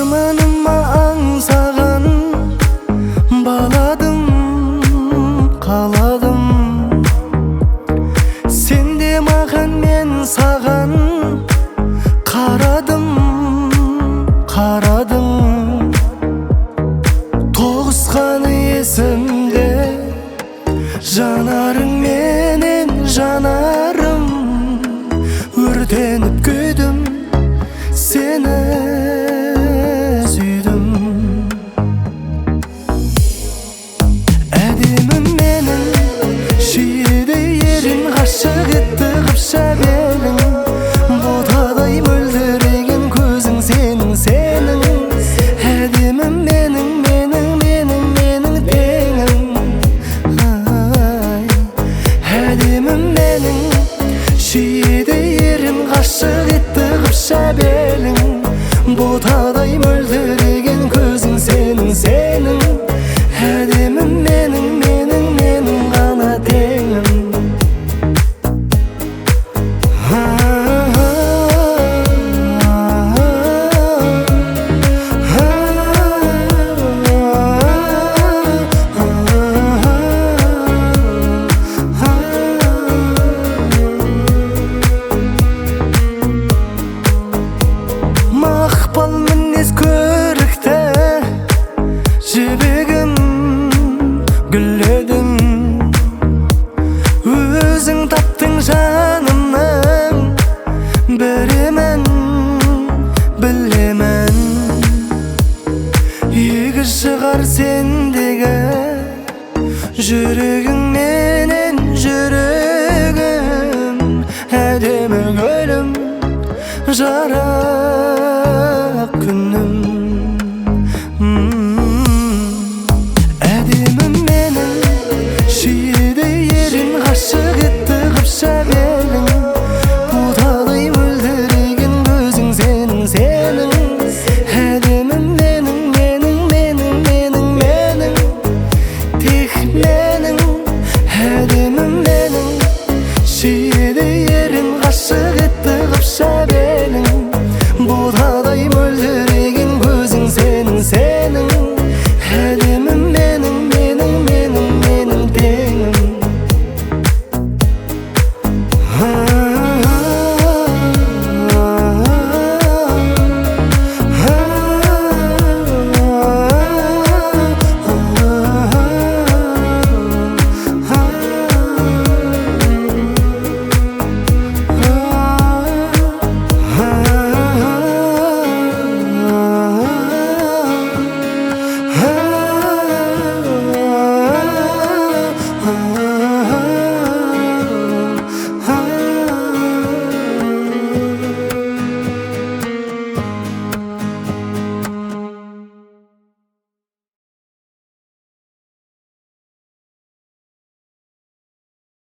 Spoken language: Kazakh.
арманыма аңсаған баладым, қаладым. Сен де маған, мен саған қарадым, қарадым. Тоғысқаны есімде, жанарың менен жанарым. Өртеніп күйдім, сені сүйдім. Әдемім менің, шиеді ерін, ғашық етті қыпша белің. Ботадай мөлдіреген көзің сенің, сенің. Әдемім менің, менің теңім. Әдемім менің, шиеді ерін, ғашық етті қыпша белің. Ботадай мөлдіреген көзің сенің, сенің. Әдемім менің ғана теңім. Мақпал мінез көрікті жібегім, гүл едің. Өзің таптың жанымның бірімін, білемін. Егі шығар сендегі жүрегің менен жүрегім. Әдемі гүлім, жарым.